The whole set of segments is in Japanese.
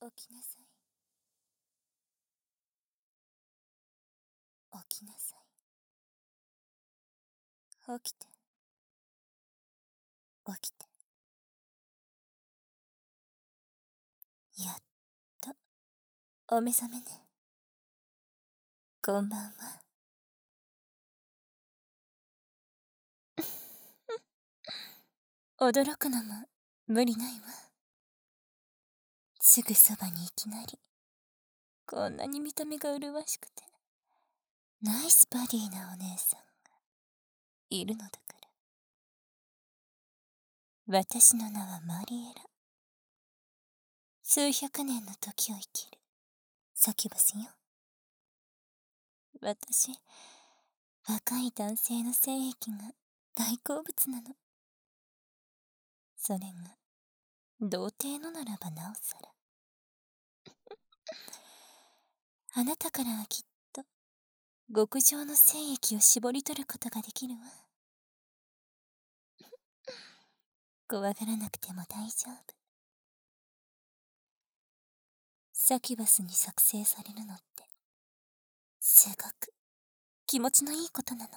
起きなさい。起きなさい。起きて。起きて。やっと、お目覚めね。こんばんは。驚くのも無理ないわ。すぐそばにいきなり、こんなに見た目が麗しくて、ナイスバディなお姉さんがいるのだから。私の名はマリエラ。数百年の時を生きるサキュバスよ。私、若い男性の精液が大好物なの。それが童貞のならばなおさら。あなたからはきっと極上の精液を絞り取ることができるわ。怖がらなくても大丈夫。サキュバスに作成されるのってすごく気持ちのいいことなの。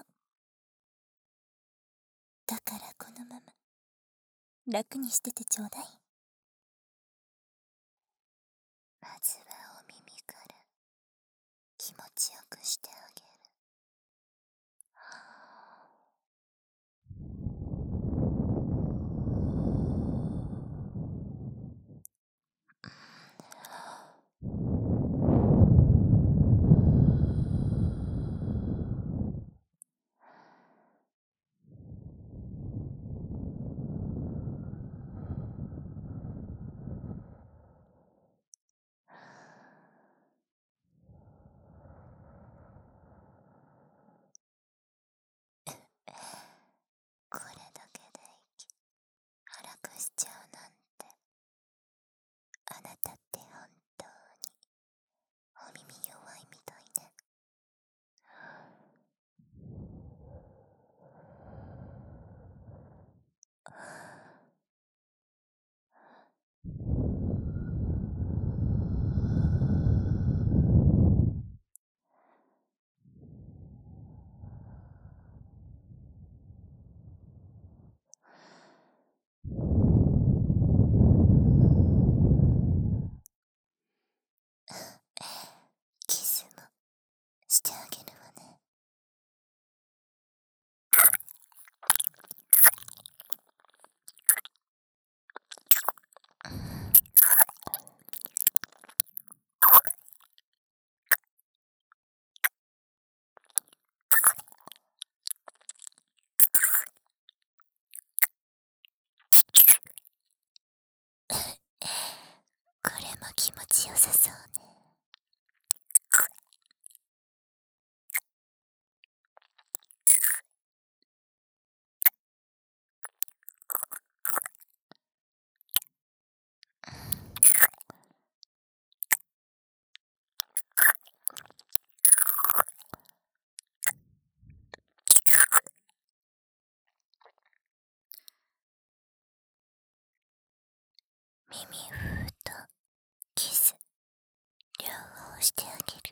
だからこのまま楽にしててちょうだい。まずはお耳から気持ちよくしてあげる。これだけで息荒くしちゃうなんて、あなたって本当にお耳弱いみたいね。キスもしてあげるわね。これも気持ちよさそうね。耳ふーっとキス両方してあげる。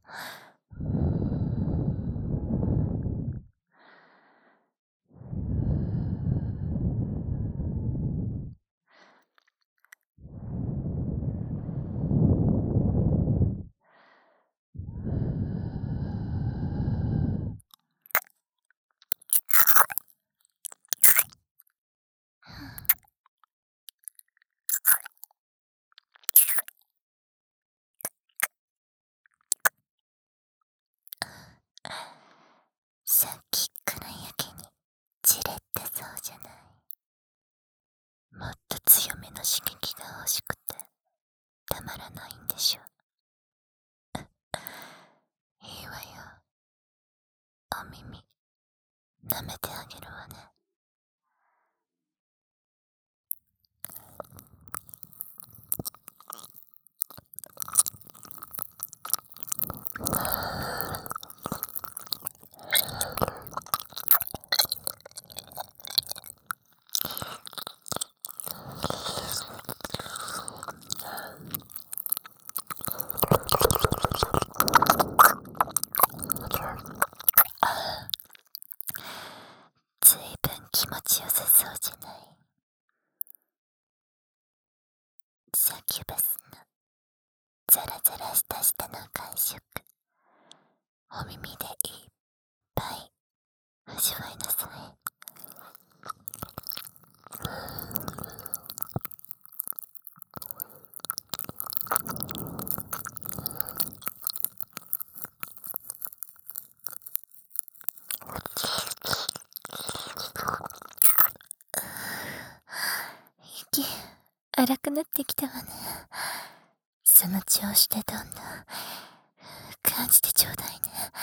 さっきからやけにじれったそうじゃない。もっと強めの刺激が欲しくてたまらないんでしょ。いいわよ。お耳舐めてあげるわね。ずいぶん気持ちよさそうじゃない。サキュバスのザラザラした舌の感触、お耳でいっぱい味わいなさい。息荒くなってきたわね。その調子でどんどん感じてちょうだいね。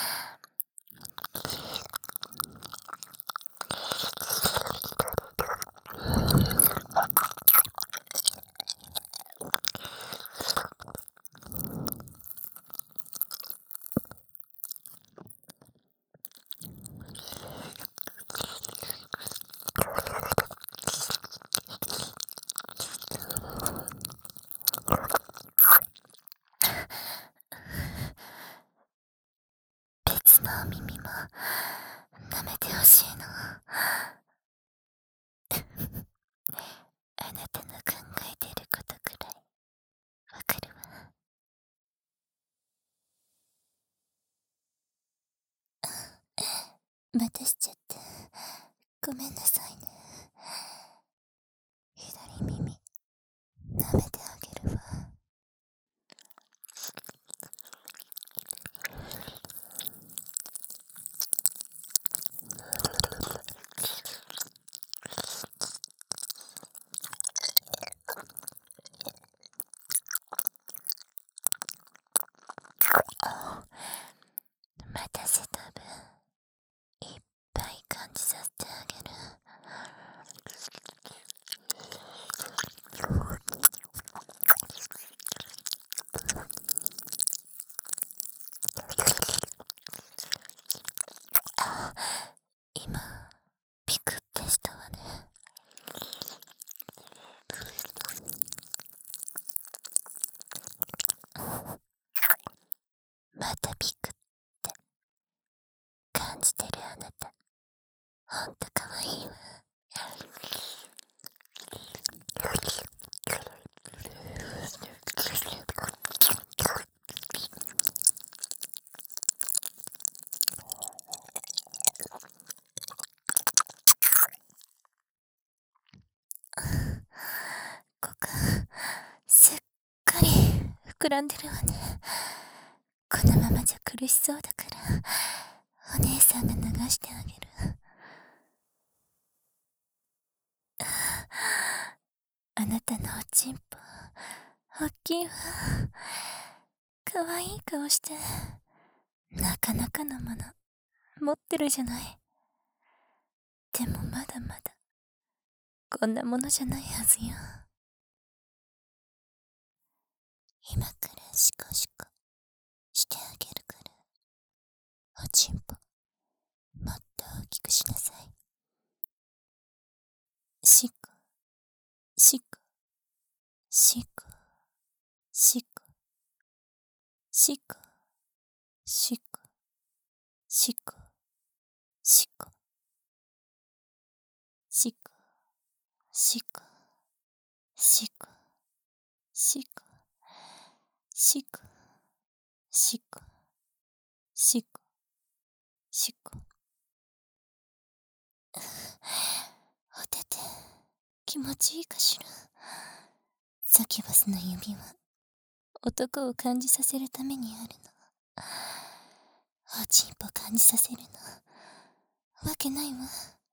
別のお耳も舐めてほしいの。あなたの考えていることくらいわかるわ。またしちゃってごめんなさいね。左耳舐めてあげるわ。待たせた分いっぱい感じさせてあげる。今ピクってしたわね。またピクって感じてるあなた、ほんとかわいいわ。ここすっかり膨らんでるわね。このままじゃ苦しそうだからお姉さんが流してあげる。あなたのおちんぽおっきいわ。かわいい顔してなかなかのもの持ってるじゃない。でもまだまだこんなものじゃないはずよ。今からシコシコしてあげるから、おちんぽもっと大きくしなさい。シコシコシコシコシコしこしこしこしこしこしこしこしこしこしこしこ。おてて気持ちいいかしら。サキュバスの指は男を感じさせるためにあるの。おちんぽ感じさせるのわけないわ。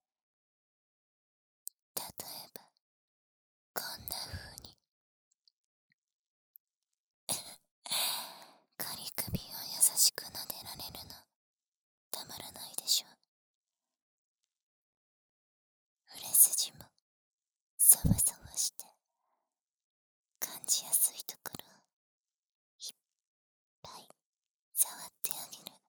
例えばこんな風に仮首を優しく撫でられるのたまらないでしょ。売れ筋もそわそわして感じやすいところをいっぱい触ってあげる。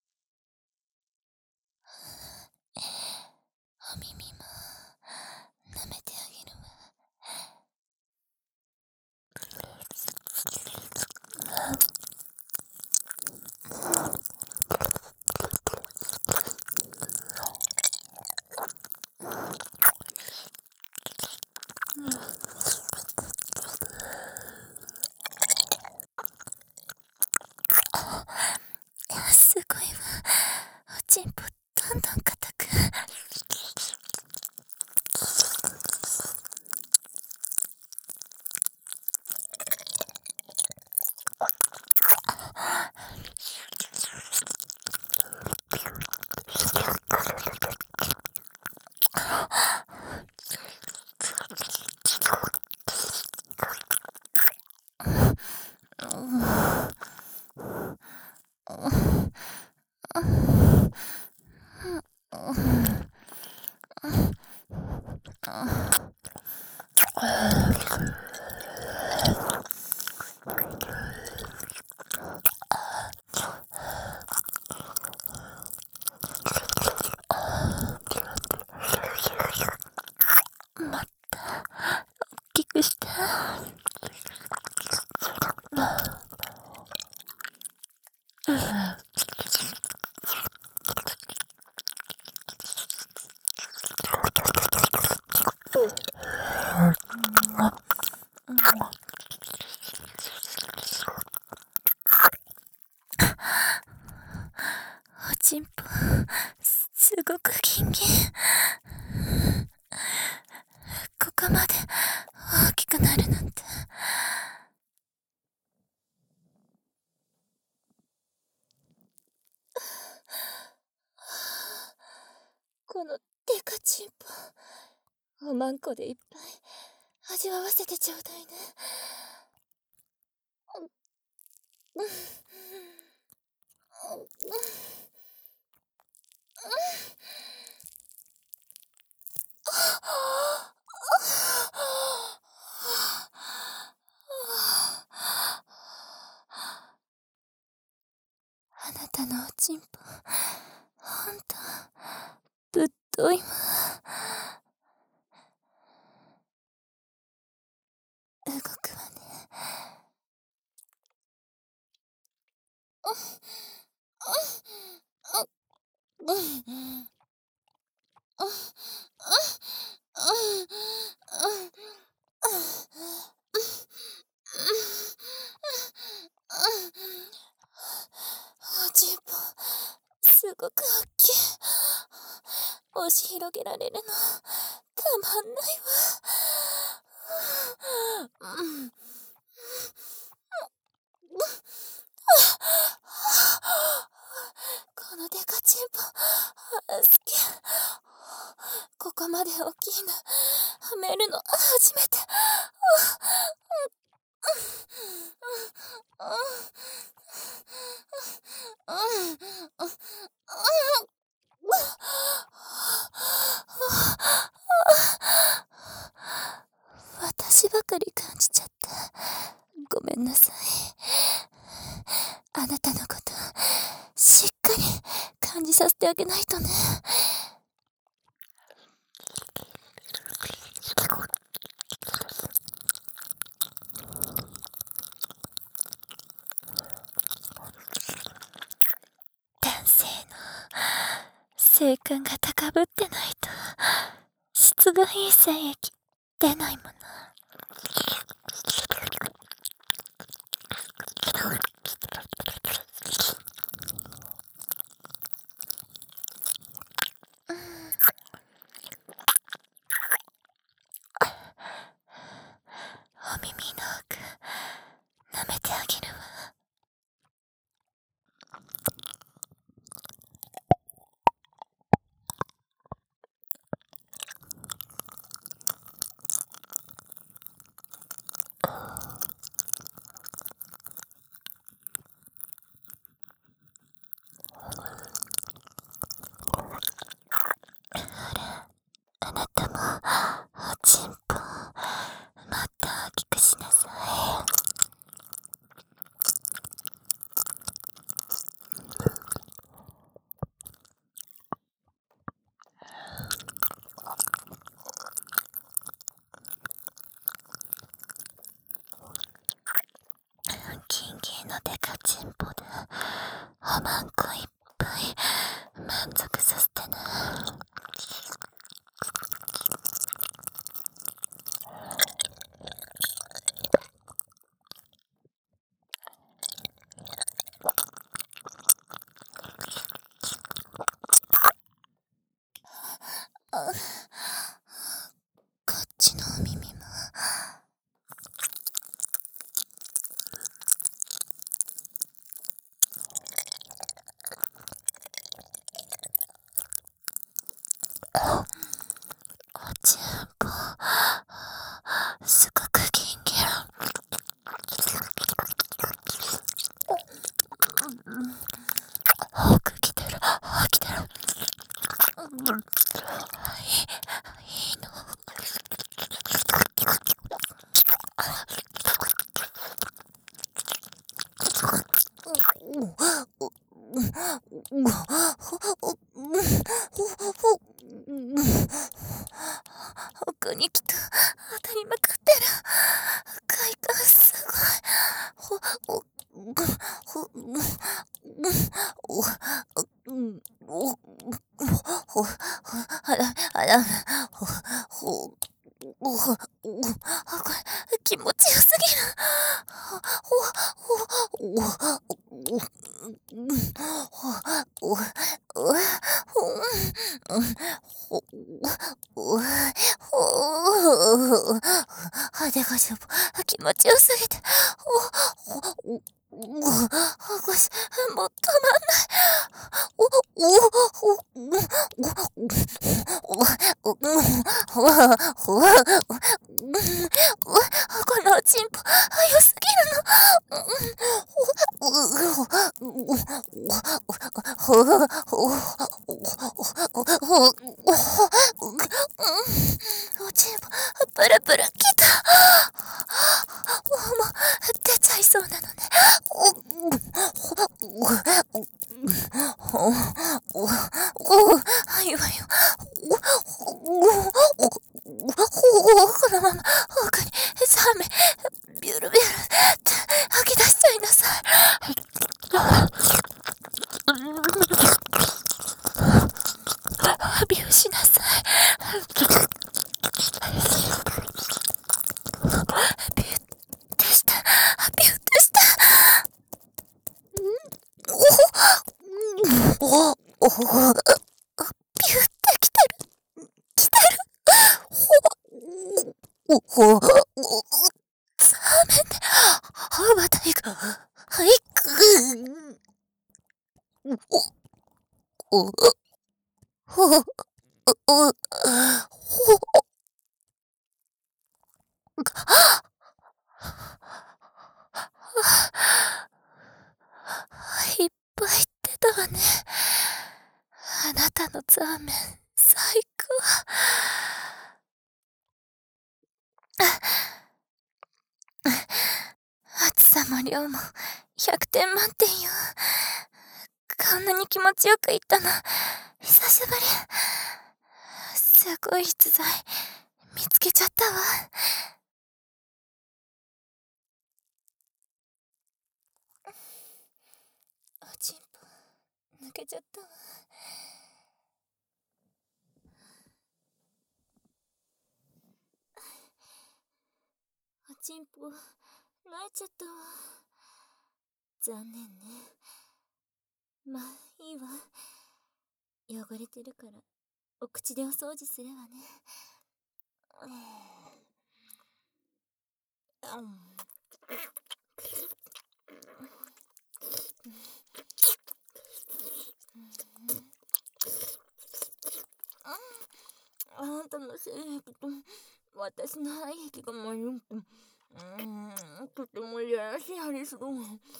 お耳も舐めてあげるわ。すごいわ。おちんぽどんどん硬く。もっと大きくして。おちんぽすごくギンギン。ここまで大きくなるなんて。このデカチンポおまんこでいっぱい味わわせてちょうだいね。あなたのおちんぽほんとぶっといわ。動くわね。おちんぽすごく大きい。押し広げられるのたまんないわ。このデカチンポ好き。ここまで大きいのはめるの初めて。私ばかり感じちゃった。ごめんなさい。あなたのことしっかり感じさせてあげないとね。 性感が高ぶってないと質がいい精液出ないもの。お耳の奥舐めてあげるわ。あなたもおちんぽもっと大きくしなさい。キンキンのデカチンポでおまんこいっぱい満足させてね。こっちのお耳も。おちんぽすごくギンギン。奥来てる来てる。いいの。奥に来た。当たりまくってる。快感すごい。あら、これ気持ちよすぎる。でがしょぼ、気持ちよすぎて、ごし、もう止まんない。このおちんぽ、良すぎるの。おちんぽ、プルプルきた。もう、出ちゃいそうなのね。いいわよ。このまま奥に3名ビュルビュルって吐き出しちゃいなさい。ビューしなさい。ビューってした。ビューってした。ビューってきてる。来てる。ザーメンで羽ばたいく。いっぱい出たわね。あなたのザーメン、最高。厚さも量も100点満点よ。こんなに気持ちよくいったの、久しぶり。すごい逸材、見つけちゃったわ。おちんぽ、抜けちゃったわ。 チンポ、泣いちゃったわ。残念ね。まあ、いいわ。汚れてるから、お口でお掃除するわね。あんたの性癖と私の肺液が迷って、とてもいやらしいありするわ。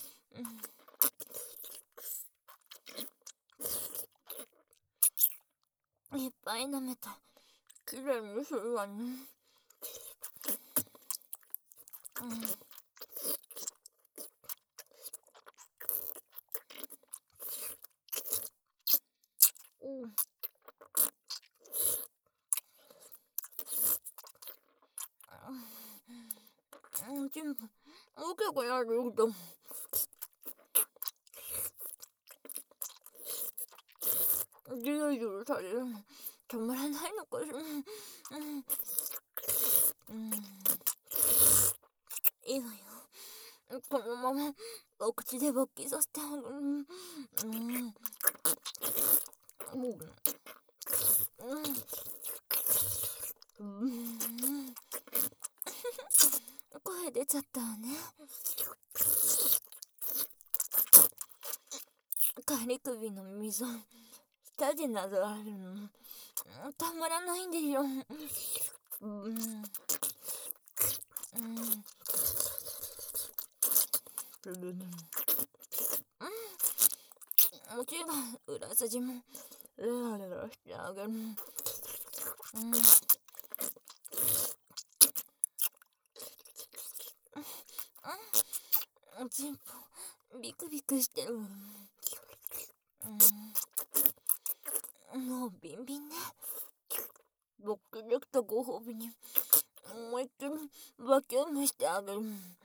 いっぱい舐めた。きれいにするわね。全部大きくなるとジュルジュルされるの止まらないのかしら。いいわよ。このままお口で勃起させてあげる。声出ちゃったわね。カリ首の溝舌でなぞられるのたまらないんでよ。もちろん裏筋もレラレラしてあげる。おちんぽビクビクしてる。もうビンビンね。ぼっくりできたご褒美にもう一回バキュームしてあげる。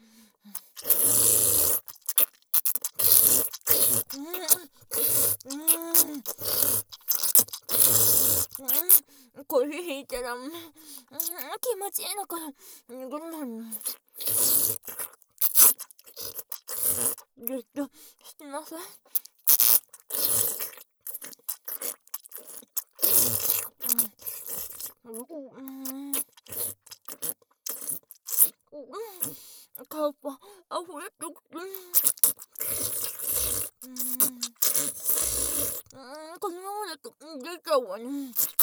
これ引いたら気持ちいいのから逃げないの。ずっとしてなさい。カウパあふれてきて、このままだと出ちゃうわね。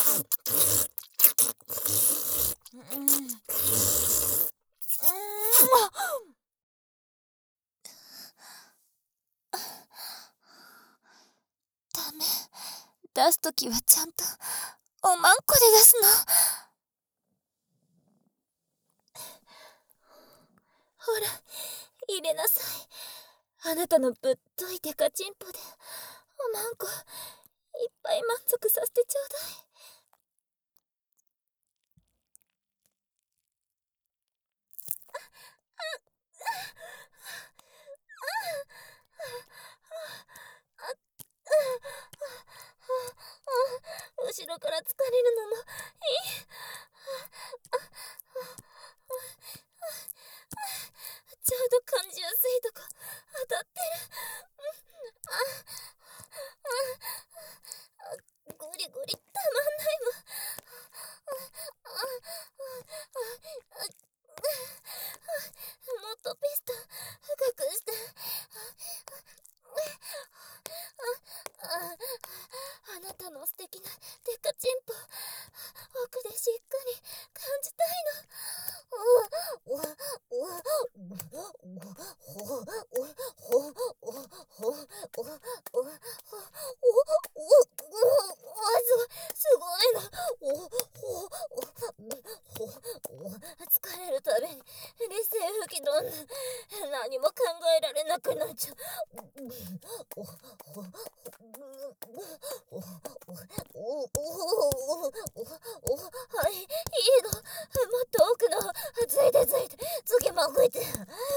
ダメ。出すときはちゃんとおまんこで出すの。ほら、入れなさい。あなたのぶっといデカチンポでおまんこいっぱい満足させてちょうだい。後ろから疲れるのもいい。ちょうど感じやすいとこ当たってる。ゴリゴリたまんないわ。もっとピスト深くして。あなたの素敵なデカチンポ奥でしっかり感じたいの。すごいな。疲れるたびに理性吹き飛んで何も考えられなくなっちゃう。はい、いいの。もっと奥のついてついて次も吹いて。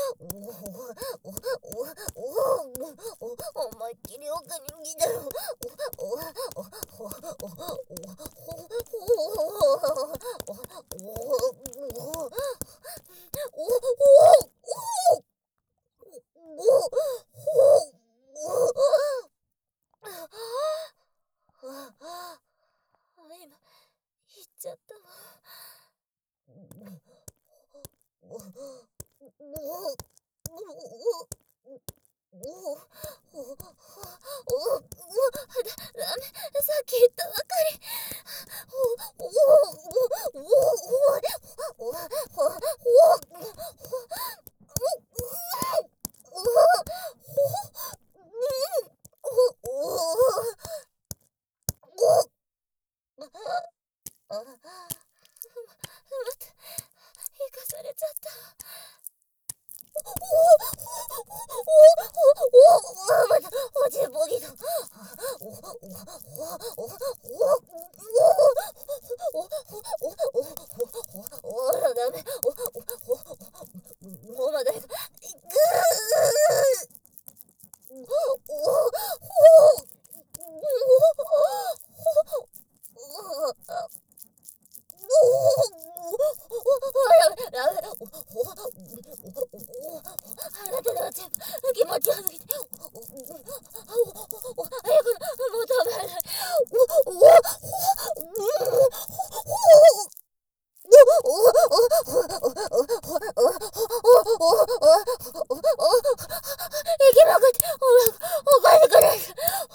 思いっきり奥に来たよ。 ダメ、さっき言ったばかり。生かされちゃった。また落ちボギーだ。ダメ。もうまだ。あなたの全部気持ち悪すぎて。早くもう食べられない。行きまくって、おかしくない。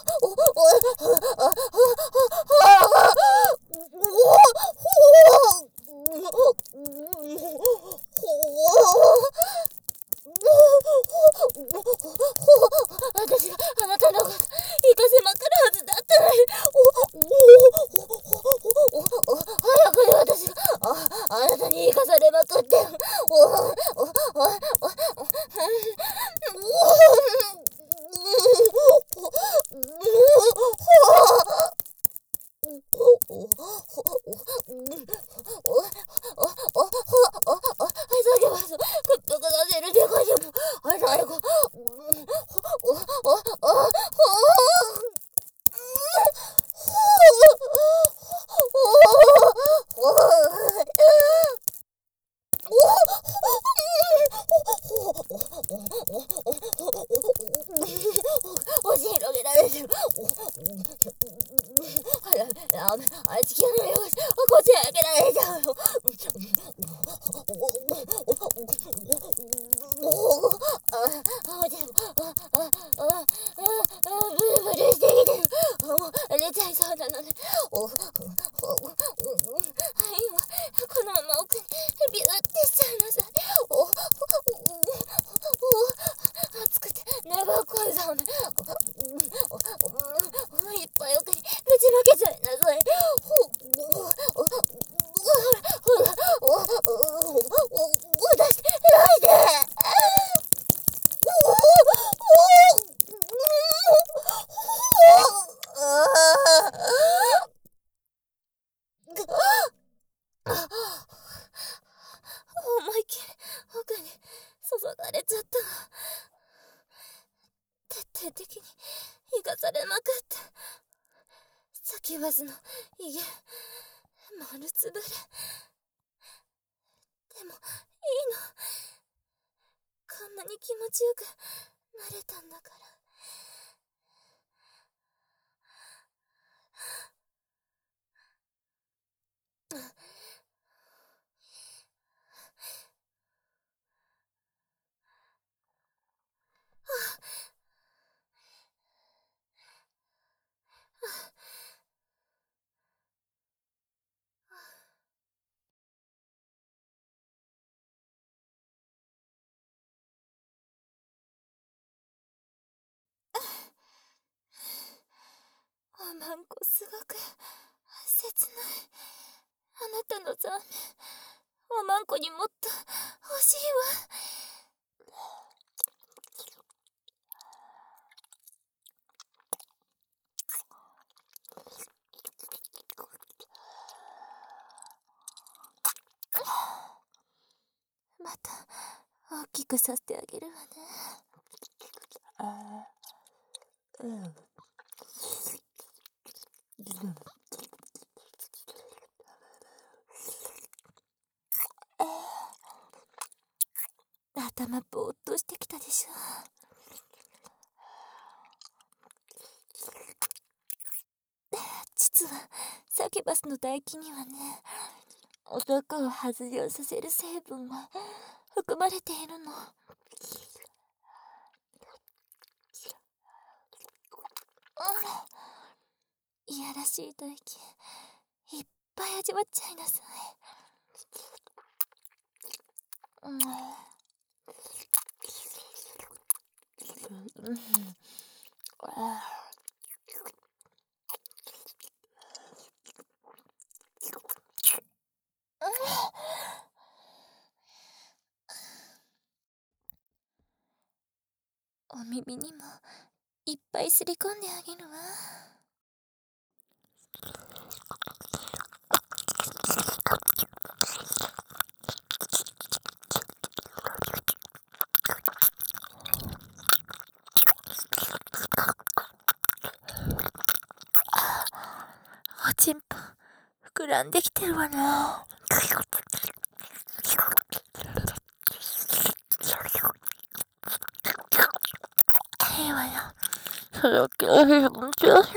私があなたのこと行かせまくるはずだったのに。早くに私があなたに行かされまくって。叫ばす。くっとくなせるでかでも。最後。押し広げられてる。あっち来やないよ。こっちへ開けられちゃうよ。ブルブルしてきてる。寝ちゃいそうなので。このまま奥にビューってしちゃいなさい。暑くて根が濃いぞ。いっぱい奥にぶちまけちゃいなさい。出して思いっきり奥に注がれちゃった。徹底的に生かされまくって、サキュバスの威厳丸つぶれ。でもいいの。こんなに気持ちよくなれたんだから。おまんこすごく切ない。あなたの残念、おまんこにもっと欲しいわ。また大きくさせてあげるわね。頭ぼーっとしてきたでしょ。実はサキュバスの唾液にはね、男を発情させる成分が含まれているの。 いやらしい吐息いっぱい味わっちゃいなさい。お耳にもいっぱいすり込んであげるわ。おちんぽ膨らんできてるわな。いいわよ。それを気がしいもんちゃう。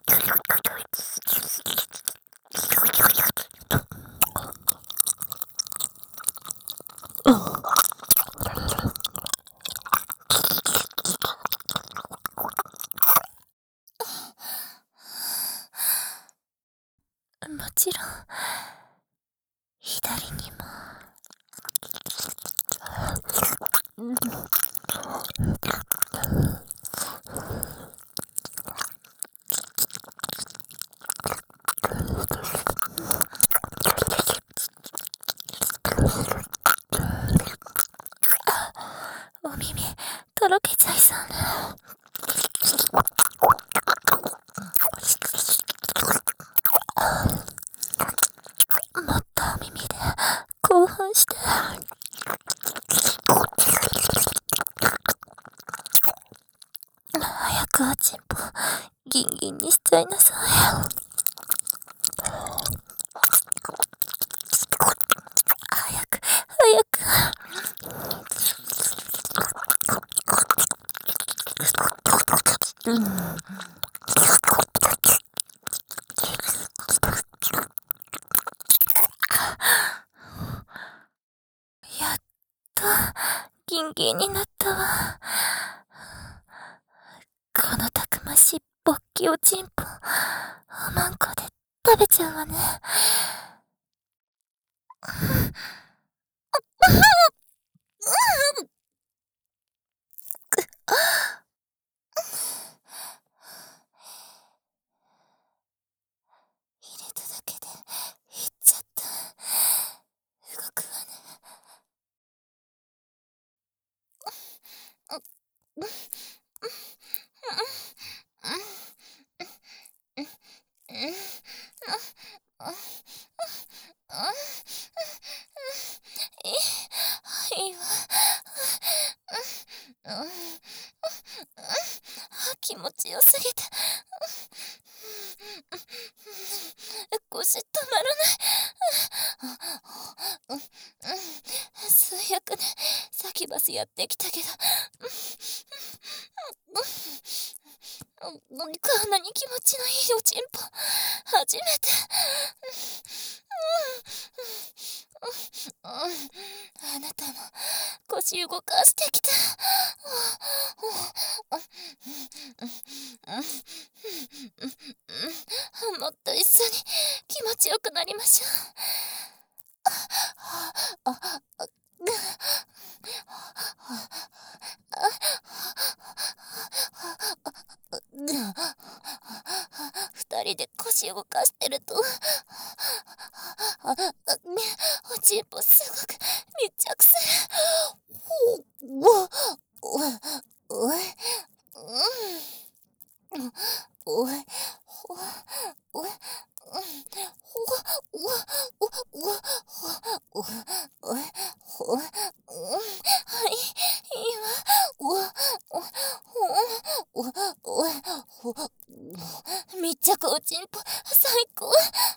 もちろん左にも。お耳とろけちゃいそうな。もっとお耳で興奮して。早くおちんぽギンギンにしちゃいなさい。早く早く。やっとギンギンになったわ。このたくましいぼっきおちんぽおまんこで食べちゃうわね。入れただけでいっちゃった。動くわね。いいわ。気持ちよすぎて腰止まらない。数百年サキバスやってきたけどこんなに気持ちのいいおちんぽ初めて。あなたも腰動かしてきて。もっと一緒に気持ちよくなりましょう。二人で腰動かしてるとおちんぽすごく密着する。密着おちんぽ最高。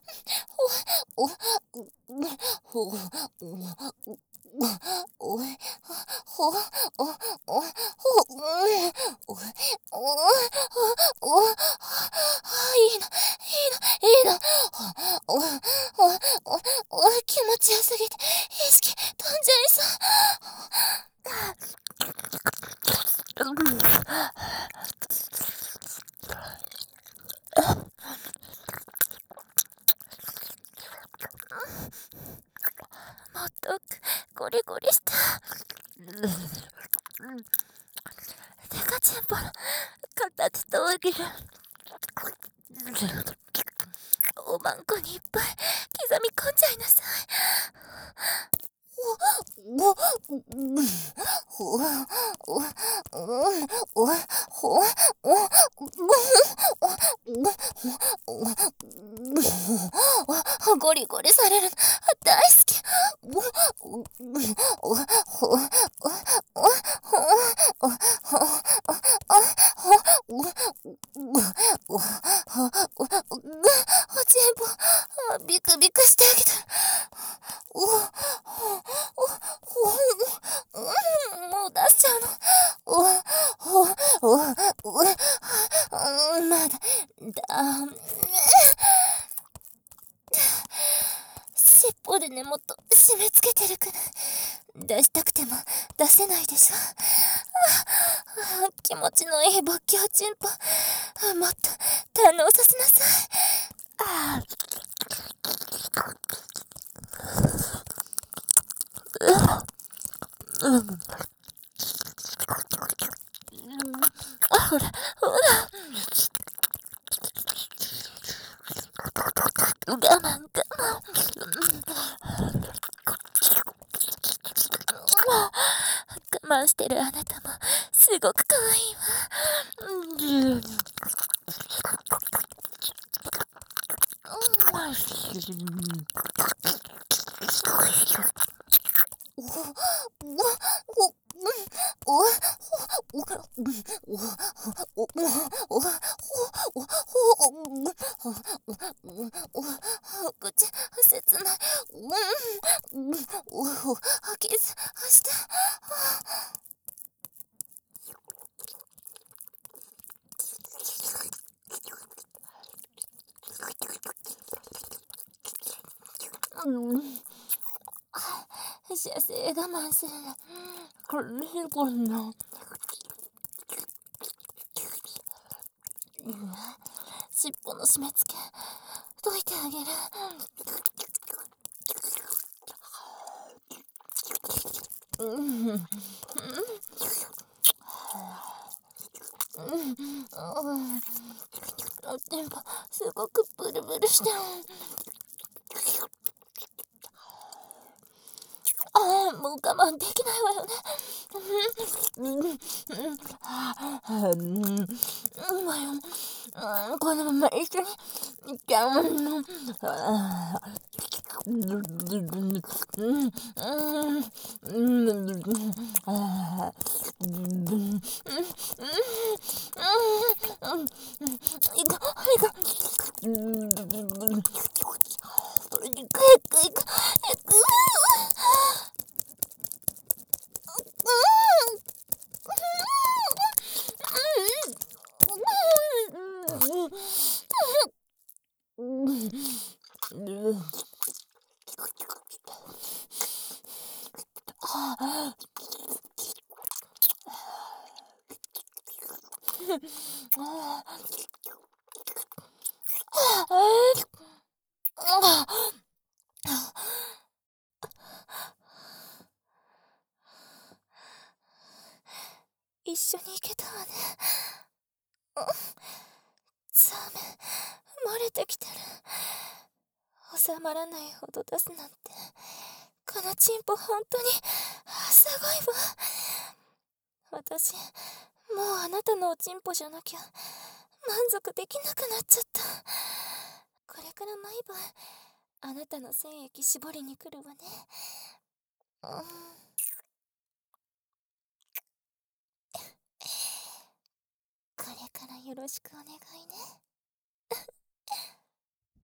気持ちよすぎて意識飛んじゃいそう。 デカチンポの形と大きるおまんこにいっぱい刻み込んじゃいなさい。ゴリゴリされる大好き。おちんぽビクビクしてあげたらもう出しちゃうの。まだダメ。尻尾で根元締め付けてるから出したくても出せないでしょ。気持ちのいい勃起おちんぽもっと堪能させなさい。ほら我慢我慢してるあなたもすごく可愛いわ。口切ない。キスして。射精我慢するな。こんな。尻尾の締め付け解いてあげる。でもすごくブルブルしてる。もう我慢できないわよね。このまま一緒にいっちゃうの。一緒に行けたわね。ザメ漏れてきてる。収まらないほど出すなんて、このチンポ本当にすごいわ。私もうあなたのおちんぽじゃなきゃ満足できなくなっちゃった。これから毎晩あなたの精液絞りに来るわね。これからよろしくお願いね。